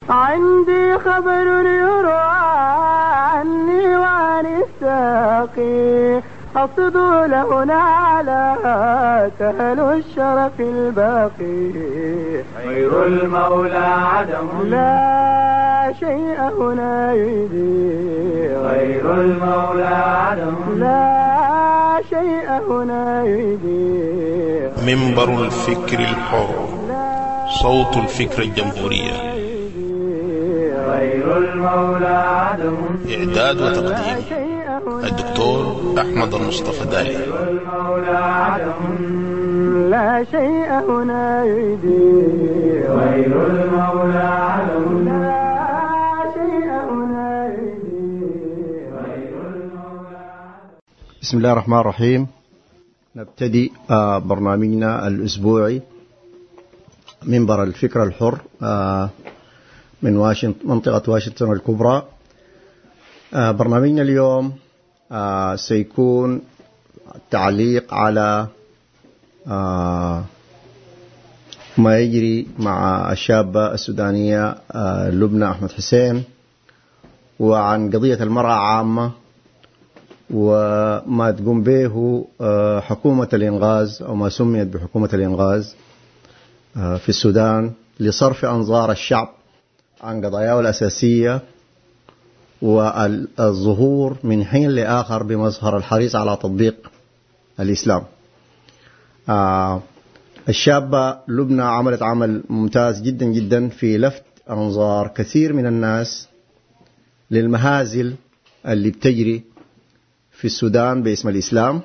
عندي خبر يروى عني وعن الساقي أقصد لهنا على سهل الشرف الباقي غير المولى عدم لا شيء هنا يجدي غير المولى عدم لا شيء هنا يجدي منبر الفكر الحر صوت الفكر الجمهورية غير المولى عدم إعداد وتقديم الدكتور أحمد المصطفى دالي غير المولى عدم لا شيء هنا يجدي غير المولى عدم لا شيء هنا يجدي غير المولى عدم. بسم الله الرحمن الرحيم. نبتدي برنامجنا الأسبوعي منبر الفكر الحر من منطقة واشنطن الكبرى. برنامجنا اليوم سيكون تعليق على ما يجري مع الشابة السودانية لبنى أحمد حسين، وعن قضية المرأة عامة وما تقوم به حكومة الإنغاز أو ما سميت بحكومة الإنغاز في السودان لصرف أنظار الشعب عن قضاياه الأساسية والظهور من حين لآخر بمظهر الحريص على تطبيق الإسلام. الشابة لبنى عملت عمل ممتاز جدا جدا في لفت أنظار كثير من الناس للمهازل اللي بتجري في السودان باسم الإسلام.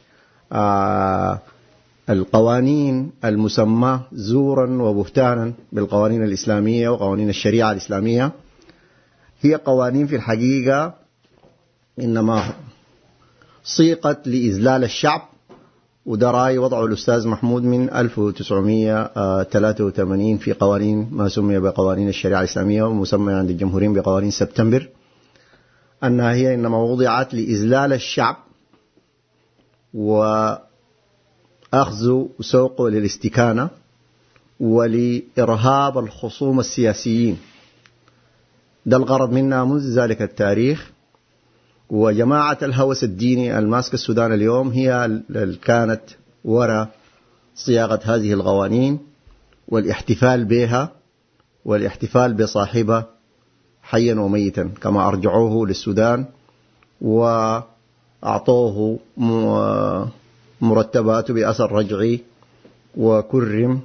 القوانين المسمى زورا وبهتانا بالقوانين الإسلامية وقوانين الشريعة الإسلامية هي قوانين في الحقيقة إنما صيغت لإذلال الشعب، وده رأي وضعه الأستاذ محمود من 1983 في قوانين ما سمي بقوانين الشريعة الإسلامية ومسمى عند الجمهوريين بقوانين سبتمبر، أنها هي إنما وضعت لإذلال الشعب وأخذ سوقه للاستكانة ولإرهاب الخصوم السياسيين. ده الغرض منها منذ ذلك التاريخ. وجماعة الهوس الديني الماسك السودان اليوم هي اللي كانت وراء صياغة هذه القوانين والاحتفال بها والاحتفال بصاحبها حيا وميتا، كما أرجعوه للسودان وأعطوه مرتباته بأثر رجعي وكرم،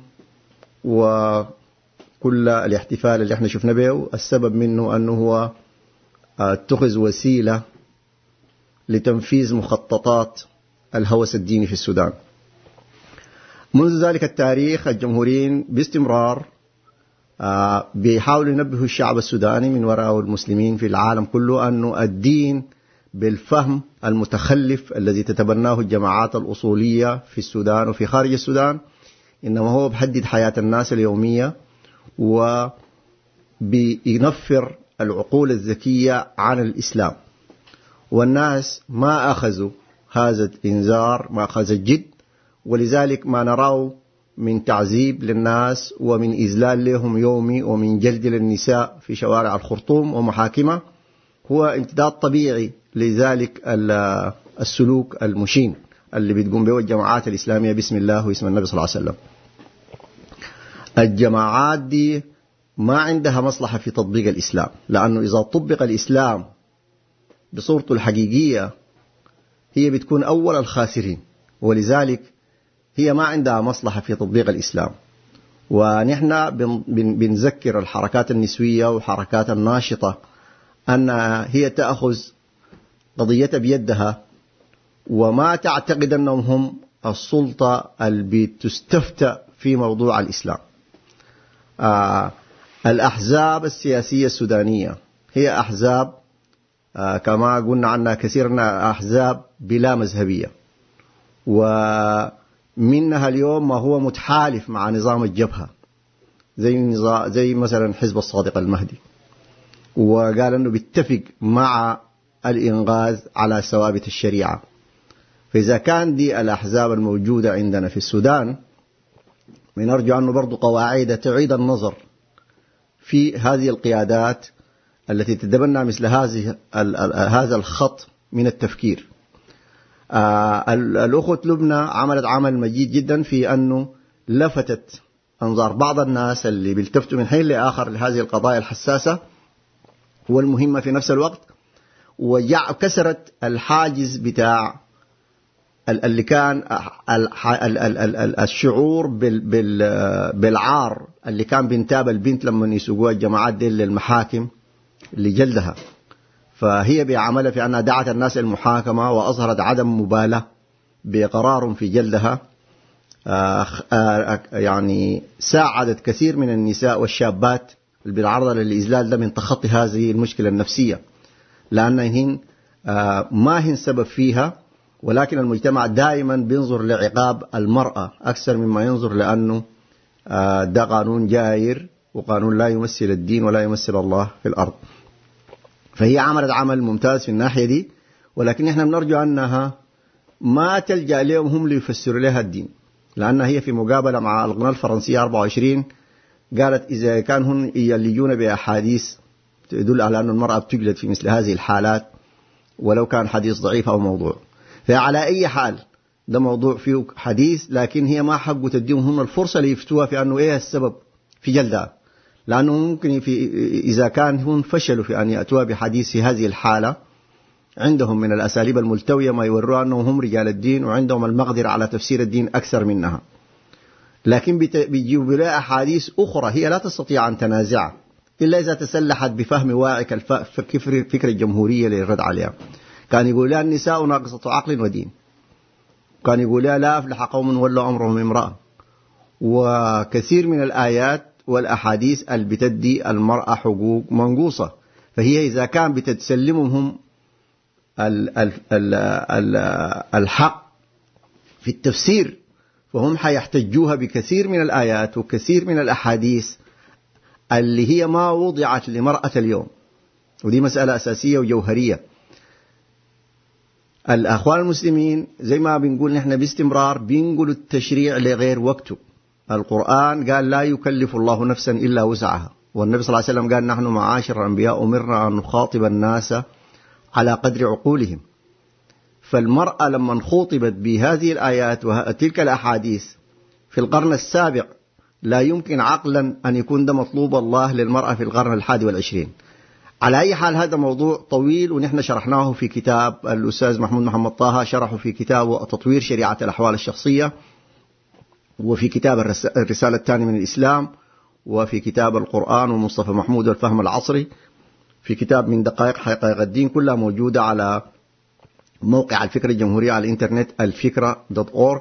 وكل الاحتفال اللي احنا شفنا به السبب منه أنه هو اتخذ وسيلة لتنفيذ مخططات الهوس الديني في السودان. منذ ذلك التاريخ الجمهوريين باستمرار بيحاولوا ينبهوا الشعب السوداني من وراء المسلمين في العالم كله أنه الدين بالفهم المتخلف الذي تتبناه الجماعات الأصولية في السودان وفي خارج السودان إنما هو بحدد حياة الناس اليومية وبينفر العقول الذكية عن الإسلام. والناس ما أخذوا هذا الإنذار، ما أخذ الجد، ولذلك ما نراه من تعذيب للناس ومن إذلال لهم يومي ومن جلد للنساء في شوارع الخرطوم ومحاكمة هو امتداد طبيعي لذلك السلوك المشين اللي بتقوم به الجماعات الإسلامية باسم الله واسم النبي صلى الله عليه وسلم. الجماعات دي ما عندها مصلحة في تطبيق الإسلام، لأنه إذا طبق الإسلام بصورته الحقيقية هي بتكون أول الخاسرين، ولذلك هي ما عندها مصلحة في تطبيق الإسلام. ونحن بنذكر الحركات النسوية والحركات الناشطة أن هي تأخذ قضيتها بيدها وما تعتقد أنهم هم السلطة اللي بتستفتى في موضوع الإسلام. الأحزاب السياسية السودانية هي أحزاب كما قلنا عنها كثيرا أحزاب بلا مذهبية، ومنها اليوم ما هو متحالف مع نظام الجبهة زي مثلا حزب الصادق المهدي، وقال أنه بيتفق مع الإنغاز على ثوابت الشريعة. فإذا كان دي الأحزاب الموجودة عندنا في السودان، من أرجو أنه برضو قواعد تعيد النظر في هذه القيادات التي تتبنى مثل هذا الخط من التفكير. الأخوة لبنى عملت عمل مجيد جدا في أنه لفتت أنظار بعض الناس اللي بيلتفتوا من حين لآخر لهذه القضايا الحساسة والمهمة في نفس الوقت، وكسرت الحاجز بتاع اللي كان الشعور بالعار اللي كان بينتاب البنت لما يسوقوها الجماعات دي للمحاكم لجلدها. فهي بعملها في أنها دعت الناس المحاكمة وأظهرت عدم مبالاة بقرار في جلدها. يعني ساعدت كثير من النساء والشابات اللي بالعرضة للإذلال ده من تخطي هذه المشكلة النفسية، لأنهن ما هن سبب فيها، ولكن المجتمع دائما بينظر لعقاب المرأة أكثر مما ينظر لأنه ده قانون جائر وقانون لا يمثل الدين ولا يمثل الله في الأرض. فهي عملت عمل ممتاز في الناحية دي، ولكن احنا بنرجو أنها ما تلجأ لهم هم ليفسروا لها الدين، لأنها هي في مقابلة مع القناة الفرنسية 24 قالت إذا كان هم يلجون بأحاديث تدل على أن المرأة بتجلد في مثل هذه الحالات ولو كان حديث ضعيف أو موضوع. فعلى أي حال ده موضوع فيه حديث، لكن هي ما حقوا تديهم هم الفرصة ليفتوها في أنه إيه السبب في جلدها، لأنه ممكن إذا كان هم فشلوا في أن يأتوا بحديث في هذه الحالة عندهم من الأساليب الملتوية ما يوروها أنهم هم رجال الدين وعندهم المقدرة على تفسير الدين أكثر منها، لكن بيجيبوا لها أحاديث أخرى هي لا تستطيع أن تنازعها إلا إذا تسلحت بفهم واعي الفكرة الجمهورية للرد عليها. كان يقول لها النساء ناقصة عقل ودين، كان يقول لها لا أفلح قوم ولوا أمرهم امرأة، وكثير من الآيات والأحاديث اللي بتدي المرأة حقوق منقوصة. فهي إذا كان بتسلمهم الحق في التفسير فهم حيحتجوها بكثير من الآيات وكثير من الأحاديث اللي هي ما وضعت لمرأة اليوم، ودي مسألة أساسية وجوهرية. الأخوان المسلمين زي ما بنقول نحن باستمرار بنقولوا التشريع لغير وقته. القرآن قال لا يكلف الله نفسا إلا وسعها، والنبي صلى الله عليه وسلم قال نحن معاشر الأنبياء أمرنا أن نخاطب الناس على قدر عقولهم. فالمرأة لما خاطبت بهذه الآيات وتلك الأحاديث في القرن السابق لا يمكن عقلا أن يكون ده مطلوب الله للمرأة في القرن 21. على أي حال هذا موضوع طويل ونحن شرحناه في كتاب الأستاذ محمد طه شرحه في كتابه تطوير شريعة الأحوال الشخصية، وفي كتاب الرسالة الثانية من الإسلام، وفي كتاب القرآن ومصطفى محمود والفهم العصري، في كتاب من دقائق حقائق الدين، كلها موجودة على موقع الفكرة الجمهورية على الإنترنت الفكرة.org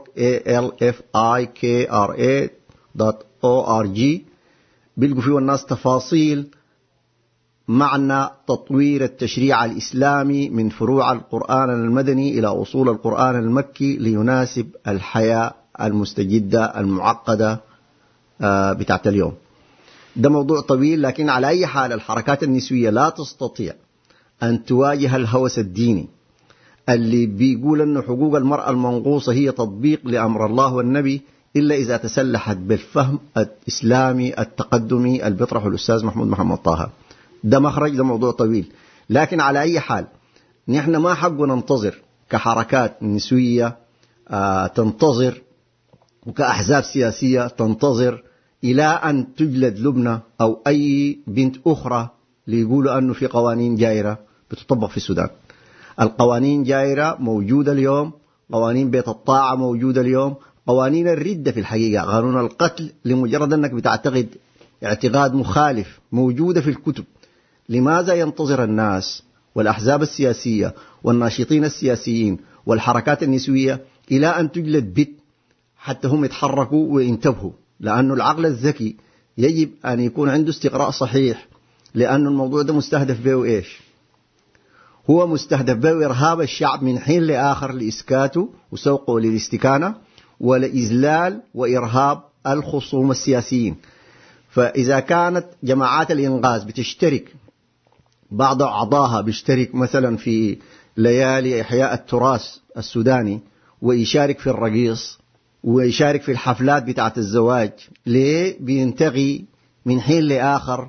alfikra.org. بيلقوا فيه الناس تفاصيل معنى تطوير التشريع الإسلامي من فروع القرآن المدني إلى أصول القرآن المكي ليناسب الحياة المستجدة المعقدة بتاعت اليوم. ده موضوع طويل، لكن على أي حال الحركات النسوية لا تستطيع أن تواجه الهوس الديني اللي بيقول أن حقوق المرأة المنقوصة هي تطبيق لأمر الله والنبي إلا إذا تسلحت بالفهم الإسلامي التقدمي اللي بيطرحه الأستاذ محمد طه. ده مخرج، ده موضوع طويل، لكن على أي حال نحن ما حق ننتظر كحركات نسوية تنتظر وكأحزاب سياسية تنتظر إلى أن تجلد لبنى أو أي بنت أخرى ليقولوا أنه في قوانين جائرة بتطبق في السودان. القوانين جائرة موجودة اليوم، قوانين بيت الطاعة موجودة اليوم، قوانين الردة في الحقيقة، قانون القتل لمجرد أنك بتعتقد اعتقاد مخالف موجودة في الكتب. لماذا ينتظر الناس والأحزاب السياسية والناشطين السياسيين والحركات النسوية إلى أن تجلد بت حتى هم يتحركوا وينتبهوا؟ لأن العقل الذكي يجب أن يكون عنده استقراء صحيح، لأن الموضوع ده مستهدف به إيش؟ هو مستهدف به إرهاب الشعب من حين لآخر لإسكاته وسوقه للاستكانة ولإذلال وإرهاب الخصوم السياسيين. فإذا كانت جماعات الإنقاذ بتشترك، بعض أعضاها بيشترك مثلا في ليالي إحياء التراث السوداني ويشارك في الرقيص ويشارك في الحفلات بتاعت الزواج، ليه بينتغي من حين لآخر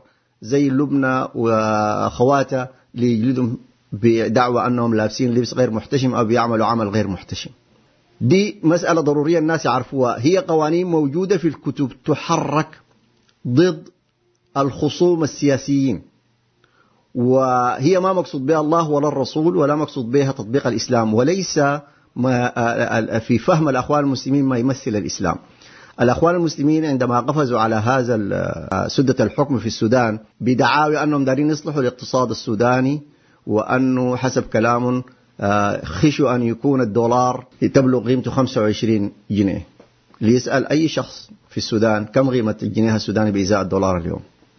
زي لبنى وأخواتها ليجلدهم بدعوى أنهم لابسين لبس غير محتشم أو بيعملوا عمل غير محتشم. دي مسألة ضرورية الناس يعرفوها. هي قوانين موجودة في الكتب تحرك ضد الخصوم السياسيين، وهي ما مقصود بها الله ولا الرسول ولا مقصود بها تطبيق الإسلام، وليس في فهم الأخوان المسلمين ما يمثل الإسلام. الأخوان المسلمين عندما قفزوا على هذا سدة الحكم في السودان بدعاوى أنهم دارين يصلحوا الاقتصاد السوداني، وأنه حسب كلام خشوا أن يكون الدولار تبلغ قيمته 25 جنيه. ليسأل أي شخص في السودان كم قيمة الجنيه السوداني بإزاء الدولار اليوم.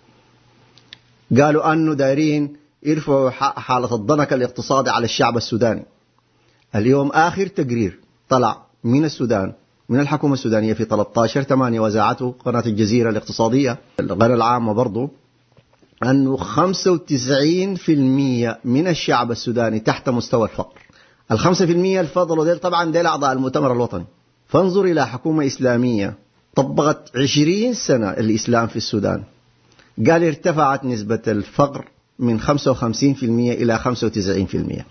قالوا أنه دارين يرفعوا حالة الضنك الاقتصادي على الشعب السوداني. اليوم آخر تقرير طلع من السودان من الحكومة السودانية في 13/8 وزاعته قناة الجزيرة الاقتصادية القناة العامة برضو، أنه 95% من الشعب السوداني تحت مستوى الفقر. 5% الفضل ديل طبعا ديل أعضاء المؤتمر الوطني. فانظر إلى حكومة إسلامية طبقت 20 سنة الإسلام في السودان، قال ارتفعت نسبة الفقر من 55% إلى 95%.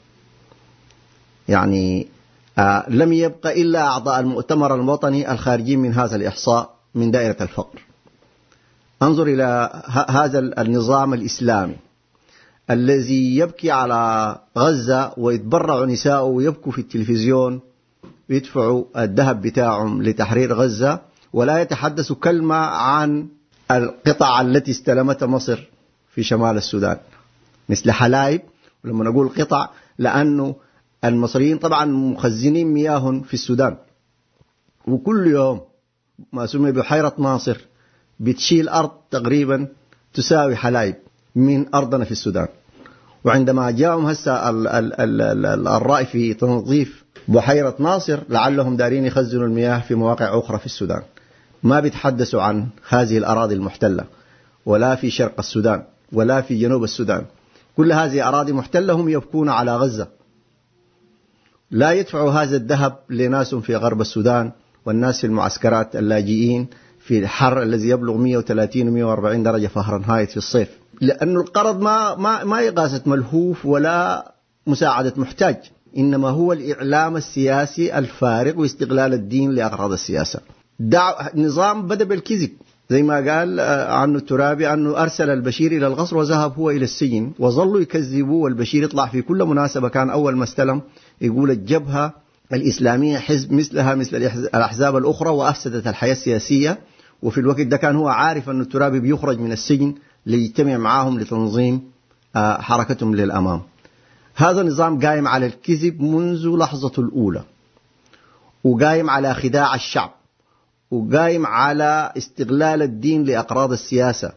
يعني لم يبقى إلا أعضاء المؤتمر الوطني الخارجين من هذا الإحصاء من دائرة الفقر. انظر إلى هذا النظام الإسلامي الذي يبكي على غزة ويتبرع نساءه ويبكوا في التلفزيون ويدفعوا الذهب بتاعهم لتحرير غزة، ولا يتحدث كلمة عن القطع التي استلمتها مصر في شمال السودان مثل حلايب. ولما نقول قطع لأنه المصريين طبعا مخزنين مياه في السودان، وكل يوم ما سمي بحيرة ناصر بتشيل أرض تقريبا تساوي حلايب من أرضنا في السودان. وعندما جاءهم هسه الرأي في تنظيف بحيرة ناصر لعلهم دارين يخزنوا المياه في مواقع أخرى في السودان، ما بيتحدثوا عن هذه الأراضي المحتلة ولا في شرق السودان ولا في جنوب السودان. كل هذه أراضي محتلة هم يبكون على غزة. لا يدفعوا هذا الذهب لناس في غرب السودان والناس في المعسكرات اللاجئين في الحر الذي يبلغ 130 و 140 درجة فهرنهايت في الصيف، لأن القرض ما يقاسة ملهوف ولا مساعدة محتاج، إنما هو الإعلام السياسي الفارغ واستغلال الدين لأغراض السياسة. نظام بدأ بالكذب زي ما قال عنه الترابي أنه أرسل البشير إلى القصر وذهب هو إلى السجن، وظلوا يكذبوا. والبشير يطلع في كل مناسبة، كان أول ما استلم يقول الجبهة الإسلامية حزب مثلها مثل الأحزاب الأخرى وأفسدت الحياة السياسية. وفي الوقت ده كان هو عارف أن الترابي بيخرج من السجن ليجتمع معهم لتنظيم حركتهم للأمام. هذا النظام قائم على الكذب منذ لحظة الأولى، وقائم على خداع الشعب، وقائم على استغلال الدين لأغراض السياسة.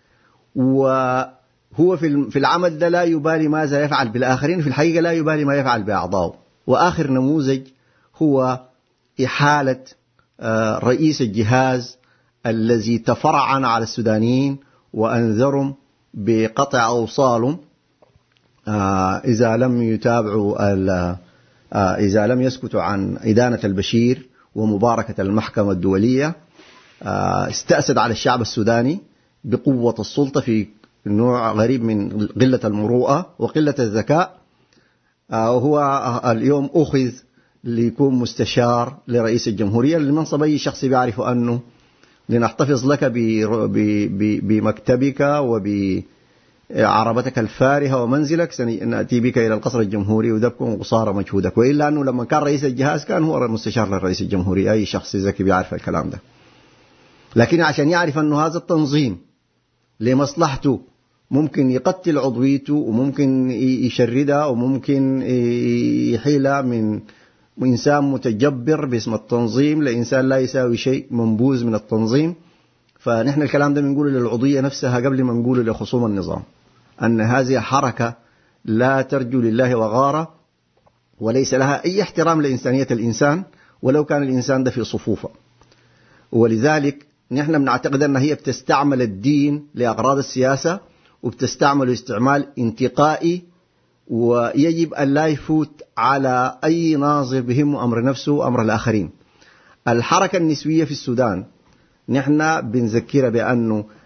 وهو في العمل ده لا يبالي ماذا يفعل بالآخرين، في الحقيقة لا يبالي ما يفعل بأعضائه. وآخر نموذج هو إحالة رئيس الجهاز الذي تفرعن على السودانيين وأنذرهم بقطع أوصالهم إذا لم يتابعوا إذا لم يسكتوا عن إدانة البشير ومباركة المحكمة الدولية. استأسد على الشعب السوداني بقوة السلطة في نوع غريب من قلة المروءة وقلة الذكاء. وهو اليوم أخذ ليكون مستشار لرئيس الجمهورية لمنصب أي شخص بيعرف أنه لنحتفظ لك بمكتبك وبعربتك الفارهة ومنزلك سنأتي بك إلى القصر الجمهوري وذبكم قصارى مجهودك. وإلا أنه لما كان رئيس الجهاز كان هو مستشار للرئيس الجمهوري. أي شخص ذكي بيعرف الكلام ده، لكن عشان يعرف أنه هذا التنظيم لمصلحته ممكن يقتل عضويته وممكن يشردها وممكن يحيلها من إنسان متجبر باسم التنظيم لإنسان لا يساوي شيء منبوذ من التنظيم. فنحن الكلام ده بنقوله للعضوية نفسها قبل ما نقوله لخصوم النظام، أن هذه حركة لا ترجو لله وغارة وليس لها أي احترام لإنسانية الإنسان ولو كان الإنسان ده في صفوفه. ولذلك نحن بنعتقد أن هي بتستعمل الدين لأغراض السياسة وبتستعمل استعمال انتقائي، ويجب أن لا يفوت على أي ناظر بهم أمر نفسه وأمر الآخرين. الحركة النسوية في السودان نحن بنذكر بأنه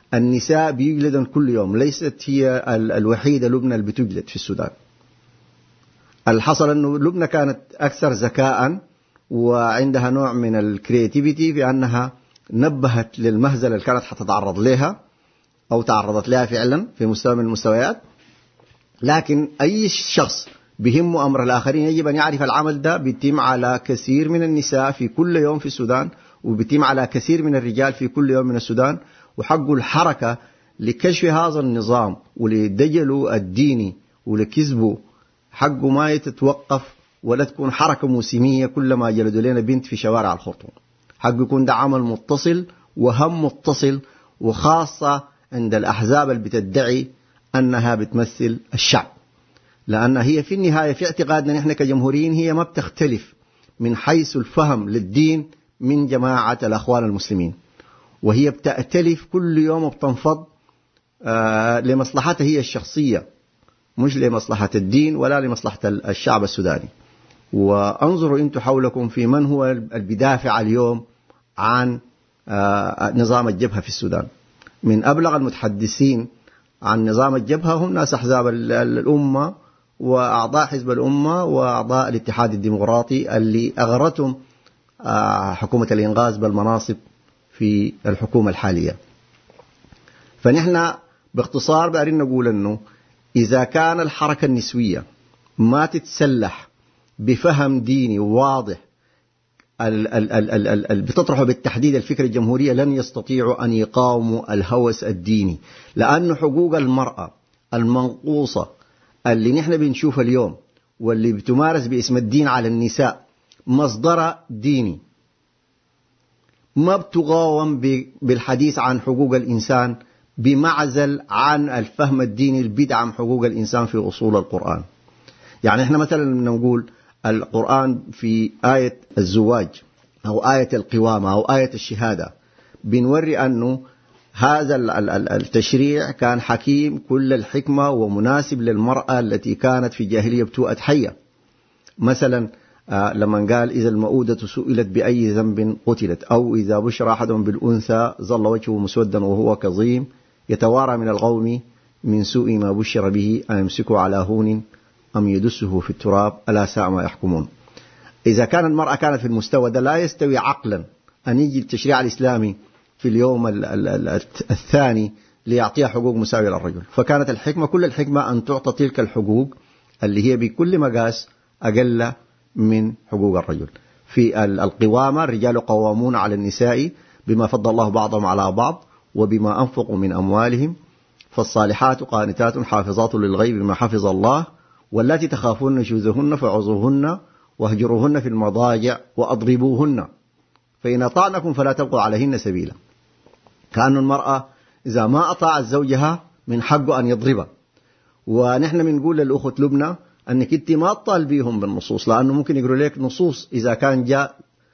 النساء بيجلدن كل يوم، ليست هي الوحيدة لبنى اللي بتجلد في السودان. الحصل أنه لبنى كانت أكثر ذكاء وعندها نوع من الكرياتيفيتي في أنها نبهت للمهزلة اللي كانت حتتعرض لها أو تعرضت لها فعلا في مستوى من المستويات. لكن أي شخص بهمه أمر الآخرين يجب أن يعرف العمل ده بيتم على كثير من النساء في كل يوم في السودان، وبيتم على كثير من الرجال في كل يوم من السودان. وحقه الحركة لكشف هذا النظام ولدجله الديني ولكذبه، حقه ما يتتوقف ولا تكون حركة موسمية كلما جلدوا لنا بنت في شوارع الخرطوم. حقه يكون ده عمل متصل وهم متصل، وخاصة عند الأحزاب اللي بتدعي أنها بتمثل الشعب، لأن هي في النهاية في اعتقادنا نحن كجمهوريين هي ما بتختلف من حيث الفهم للدين من جماعة الأخوان المسلمين، وهي بتأتلف كل يوم وبتنفض لمصلحتها هي الشخصية، مش لمصلحة الدين ولا لمصلحة الشعب السوداني. وانظروا أنتم حولكم في من هو البدافع اليوم عن نظام الجبهة في السودان. من أبلغ المتحدثين عن نظام الجبهة هم ناس أحزاب الأمة وأعضاء حزب الأمة وأعضاء الاتحاد الديمقراطي اللي أغرتهم حكومة الإنغاز بالمناصب في الحكومة الحالية. فنحن باختصار بقرين نقول أنه إذا كان الحركة النسوية ما تتسلح بفهم ديني واضح بتطرحه بالتحديد الفكرة الجمهورية، لن يستطيعوا أن يقاوموا الهوس الديني، لأن حقوق المرأة المنقوصة اللي نحن بنشوفها اليوم واللي بتمارس باسم الدين على النساء مصدر ديني، ما بتقاوم بالحديث عن حقوق الإنسان بمعزل عن الفهم الديني اللي بيدعم حقوق الإنسان في أصول القرآن. يعني احنا مثلا نقول القرآن في آية الزواج أو آية القوامة أو آية الشهادة بنوري أنه هذا التشريع كان حكيم كل الحكمة ومناسب للمرأة التي كانت في الجاهلية بتوأة حية. مثلا لما قال إذا المؤودة سئلت بأي ذنب قتلت، أو إذا بشر أحدهم بالأنثى ظل وجهه مسودا وهو كظيم يتوارى من القوم من سوء ما بشر به أيمسكه على هون أم يدسه في التراب ألا ساء ما يحكمون. إذا كان المرأة كانت في المستوى ده لا يستوي عقلا أن يجي التشريع الإسلامي في اليوم الثاني ليعطيها حقوق مساوية للرجل. فكانت الحكمة كل الحكمة أن تعطى تلك الحقوق اللي هي بكل مقاس أقل من حقوق الرجل. في القوامة الرجال قوامون على النساء بما فضل الله بعضهم على بعض وبما أنفقوا من أموالهم، فالصالحات قانتات حافظات للغيب بما حفظ الله، والتي تخافون نشوزهن فعظوهن واهجروهن في المضاجع وأضربوهن فإن أطعنكم فلا تبقوا عليهن سبيلا. كأن المرأة إذا ما أطاعت زوجها من حقه أن يضربها. ونحن بنقول للأخوة لبنى أنك أنت ما تطالبيهم بالنصوص، لأنه ممكن يقولوا لك نصوص إذا كان جاء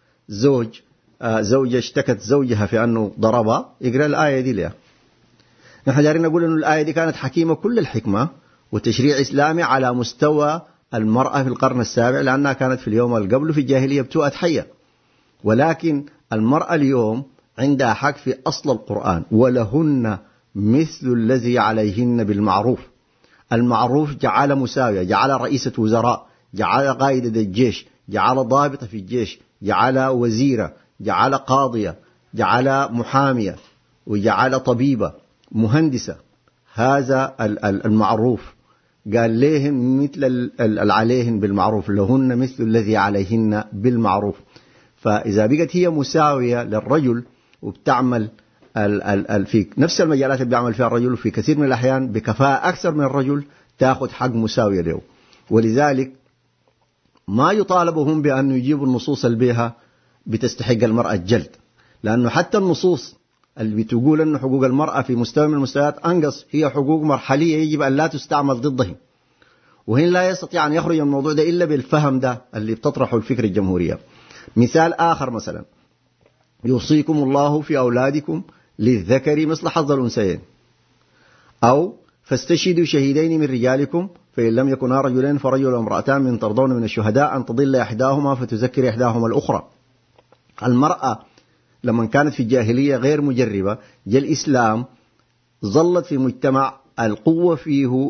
زوجة اشتكت زوجها في أنه ضربها يقرأ الآية دي لها. نحن جارين نقول أن الآية دي كانت حكيمة كل الحكمة وتشريع إسلامي على مستوى المرأة في القرن السابع، لأنها كانت في اليوم اللي قبله في الجاهلية بتوأة حية. ولكن المرأة اليوم عندها حق في أصل القرآن، ولهن مثل الذي عليهن بالمعروف. المعروف جعل مساوية، جعل رئيسة وزراء، جعل قائدة الجيش، جعل ضابطة في الجيش، جعل وزيرة، جعل قاضية، جعل محامية، وجعل طبيبة، مهندسة. هذا المعروف قال لهم مثل عليهن بالمعروف، لهن مثل الذي عليهن بالمعروف. فإذا بقت هي مساوية للرجل وبتعمل في نفس المجالات اللي بيعمل فيها الرجل، في كثير من الأحيان بكفاءة أكثر من الرجل تأخذ حق مساوية له. ولذلك ما يطالبهم بأن يجيبوا النصوص البيها بتستحق المرأة الجلد، لأنه حتى النصوص اللي بتقول أن حقوق المرأة في مستوى من المستويات أنقص هي حقوق مرحلية يجب أن لا تستعمل ضدهم، وهن لا يستطيع أن يخرج من الموضوع ده إلا بالفهم ده اللي بتطرحه الفكر الجمهورية. مثال آخر مثلا يوصيكم الله في أولادكم للذكر مثل حظ الأنثيين، أو فاستشهدوا شهيدين من رجالكم فإن لم يكونا رجلين فرجل وامرأتان من ترضون من الشهداء أن تضل إحداهما فتذكر إحداهما الأخرى. المرأة لما كانت في الجاهلية غير مجربة جاء الإسلام ظلت في مجتمع القوة فيه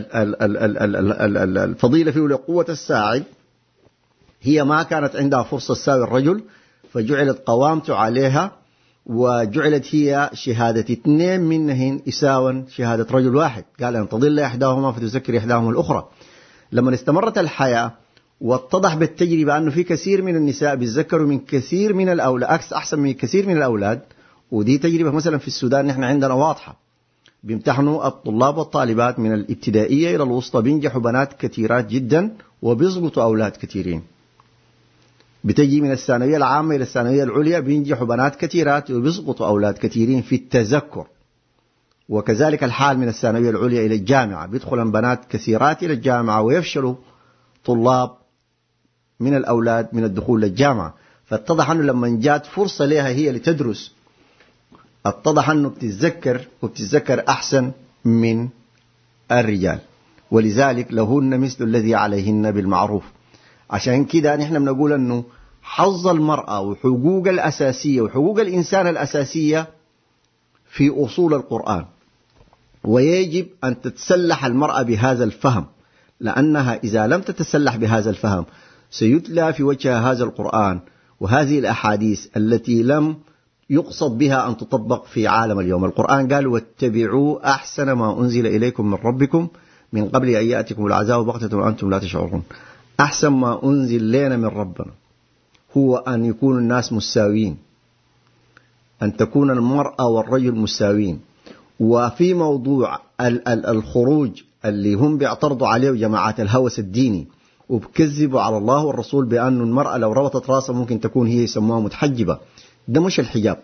الفضيلة فيه لقوة الساعد هي ما كانت عندها فرصة تساوي الرجل، فجعلت قوامته عليها، وجعلت هي شهادة 2 منهن يساوي شهادة رجل واحد. قال أن تضل إحداهما فتذكر إحداهما الأخرى. لما استمرت الحياة واتضح بالتجربة أنه في كثير من النساء بيتذكروا من كثير من الأولاد أحسن من كثير من الأولاد، ودي تجربة مثلا في السودان نحن عندنا واضحة. بيمتحنوا الطلاب والطالبات من الابتدائية إلى الوسطى، بينجحوا بنات كثيرات جدا وبيضبطوا أولاد كثيرين. بتجي من الثانوية العامة إلى الثانوية العليا بينجحوا بنات كثيرات وبيضبطوا أولاد كثيرين في التذكر. وكذلك الحال من الثانوية العليا إلى الجامعة، بيدخل بنات كثيرات إلى الجامعة ويفشلوا طلاب من الأولاد من الدخول للجامعة. فاتضح أنه لما جات فرصة لها هي لتدرس، اتضح أنه بتتذكر أحسن من الرجال، ولذلك لهن مثل الذي عليهن بالمعروف. عشان كده نحن بنقول أنه حظ المرأة وحقوق الأساسية وحقوق الإنسان الأساسية في أصول القرآن، ويجب أن تتسلح المرأة بهذا الفهم، لأنها إذا لم تتسلح بهذا الفهم سيتلى في وجهها هذا القرآن وهذه الأحاديث التي لم يقصد بها أن تطبق في عالم اليوم. القرآن قال: واتبعوا أحسن ما أنزل إليكم من ربكم من قبل أن يأتكم العذاب بغتة وأنتم لا تشعرون. أحسن ما أنزل لنا من ربنا هو أن يكون الناس مساوين، أن تكون المرأة والرجل مساوين. وفي موضوع الخروج اللي هم بيعترضوا عليه جماعات الهوس الديني وبكذبوا على الله والرسول بأن المرأة لو ربطت راسها ممكن تكون هي يسموها متحجبة، ده مش الحجاب.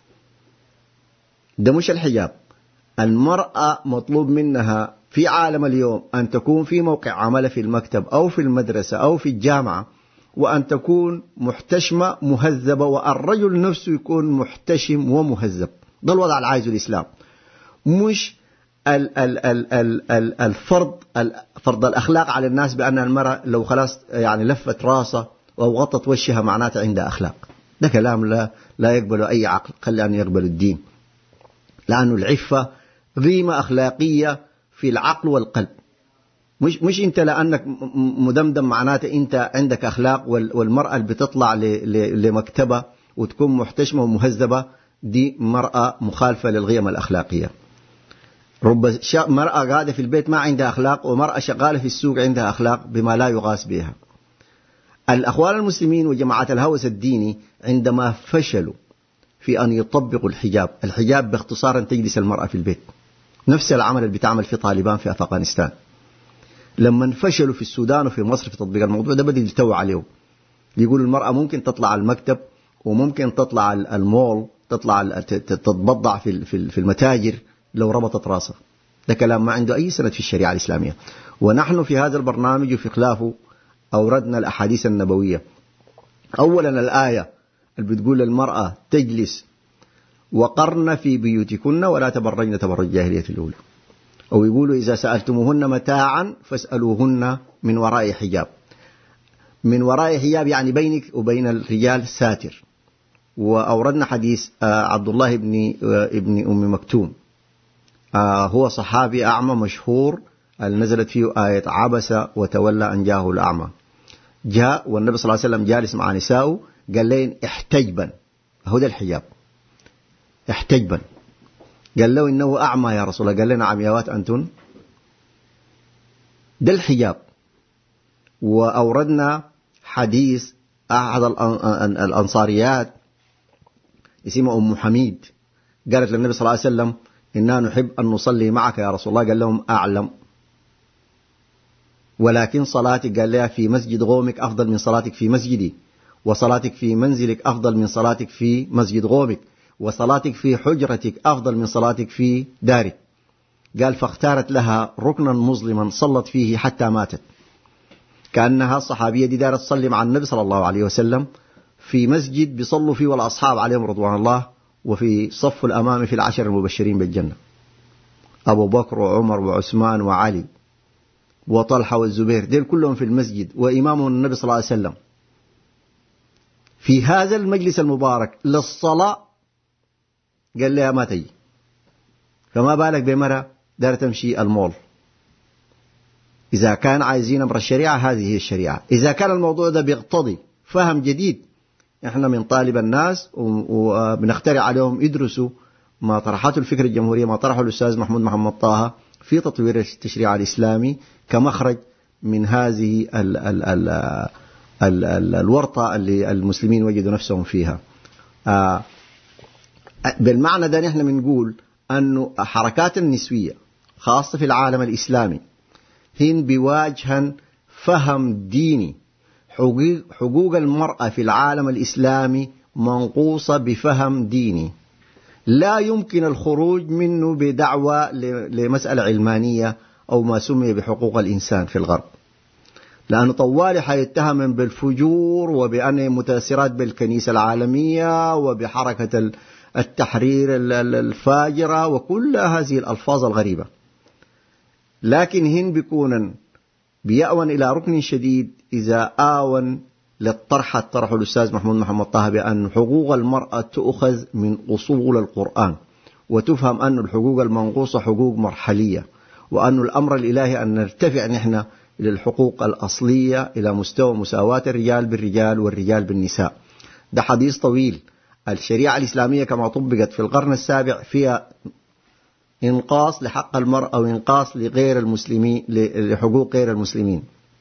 ده مش الحجاب. المرأة مطلوب منها في عالم اليوم أن تكون في موقع عملها في المكتب أو في المدرسة أو في الجامعة، وأن تكون محتشمة مهذبة، والرجل نفسه يكون محتشم ومهذب. ده الوضع العايزه الإسلام، مش فرض الأخلاق على الناس بأن المرأة لو خلاص يعني لفت راسها أو غطت وجهها معناتها عندها أخلاق. ده كلام لا يقبله أي عقل، خلي أن يقبل الدين، لأنه العفة قيمة أخلاقية في العقل والقلب. مش أنت لأنك مدمدم معناته أنت عندك أخلاق، والمرأة اللي بتطلع لمكتبة وتكون محتشمة ومهذبة دي مرأة مخالفة للقيم الأخلاقية. رب مرأة قاعدة في البيت ما عندها أخلاق، ومرأة شغالة في السوق عندها أخلاق بما لا يغاس بها. الأخوان المسلمين وجماعات الهوس الديني عندما فشلوا في أن يطبقوا الحجاب باختصار أن تجلس المرأة في البيت، نفس العمل اللي بتعمل في طالبان في أفغانستان. لما فشلوا في السودان وفي مصر في تطبيق الموضوع ده بدأ يلتووا عليه، يقولوا المرأة ممكن تطلع على المكتب وممكن تطلع المول، تطلع تتبضع في المتاجر لو ربطت راسها. ده كلام ما عنده أي سند في الشريعة الإسلامية. ونحن في هذا البرنامج وفي خلافه أوردنا الأحاديث النبوية. أولا الآية اللي بتقول المرأة تجلس وقرن في بيوتكن ولا تبرجن تبرج الجاهلية الأولى، أو يقولوا إذا سألتموهن متاعا فاسألوهن من وراء حجاب. من وراء حجاب يعني بينك وبين الرجال ساتر. وأوردنا حديث عبد الله ابن أم مكتوم، هو صحابي أعمى مشهور نزلت فيه آية عبس وتولى أن جاءه الأعمى. جاء والنبي صلى الله عليه وسلم جالس مع نسائه قال لين احتجبا، هو ده الحجاب، احتجبا. قال له إنه أعمى يا رسول الله، قال لنا عميوات أنتن، ده الحجاب. وأوردنا حديث أحد الأنصاريات اسمه أم حميد، قالت للنبي صلى الله عليه وسلم إننا نحب أن نصلي معك يا رسول الله. قال لهم أعلم، ولكن صلاتك قال لها في مسجد غومك أفضل من صلاتك في مسجدي، وصلاتك في منزلك أفضل من صلاتك في مسجد غومك، وصلاتك في حجرتك أفضل من صلاتك في دارك. قال فاختارت لها ركنا مظلما صلت فيه حتى ماتت. كأنها الصحابية دي دارت تصلي مع النبي صلى الله عليه وسلم في مسجد بيصلوا فيه والأصحاب عليهم رضوان الله، وفي صف الأمام في العشر المبشرين بالجنة، أبو بكر وعمر وعثمان وعلي وطلحة والزبير، دول كلهم في المسجد، وإمامهم النبي صلى الله عليه وسلم. في هذا المجلس المبارك للصلاة قال لها ما تجي، فما بالك بمرأة دار تمشي المول. إذا كان عايزين أمر الشريعة هذه هي الشريعة. إذا كان الموضوع ده بيقتضي فهم جديد، إحنا من طالب الناس وبنخترع عليهم يدرسوا ما طرحته الفكر الجمهورية، ما طرحه الأستاذ محمد طه في تطوير التشريع الإسلامي كمخرج من هذه الورطة اللي المسلمين وجدوا نفسهم فيها. بالمعنى ده نحن بنقول أنه حركات النسوية خاصة في العالم الإسلامي هن بواجهن فهم ديني. حقوق المرأة في العالم الإسلامي منقوصة بفهم ديني، لا يمكن الخروج منه بدعوة لمسألة علمانية أو ما سمي بحقوق الإنسان في الغرب، لأنه طوالي حيتهم بالفجور وبأنه متأثرات بالكنيسة العالمية وبحركة التحرير الفاجرة وكل هذه الألفاظ الغريبة. لكن هن بيكون بيأون إلى ركن شديد إذا آون للطرح طرحه الأستاذ محمد طه بأن حقوق المرأة تؤخذ من أصول القرآن، وتفهم أن الحقوق المنقوصة حقوق مرحلية، وأن الأمر الإلهي أن نرتفع نحن إلى الحقوق الأصلية إلى مستوى مساواة الرجال بالرجال والرجال بالنساء. ده حديث طويل. الشريعة الإسلامية كما طبقت في القرن السابع فيها إنقاص لحق المرأة وإنقاص لغير المسلمين، لحقوق غير المسلمين.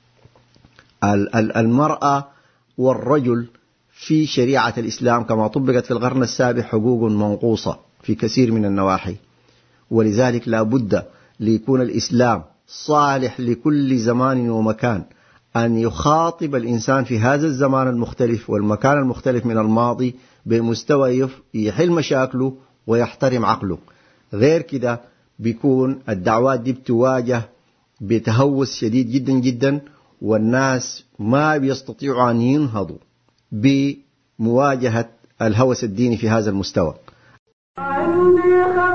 المرأة والرجل في شريعة الإسلام كما طبقت في القرن السابع حقوق منقوصة في كثير من النواحي، ولذلك لا بد ليكون الإسلام صالح لكل زمان ومكان أن يخاطب الإنسان في هذا الزمان المختلف والمكان المختلف من الماضي بمستوى يحل مشاكله ويحترم عقله. غير كده بيكون الدعوات دي بتواجه بتهوس شديد جدا جدا، والناس ما بيستطيعوا أن ينهضوا بمواجهة الهوس الديني في هذا المستوى. عندي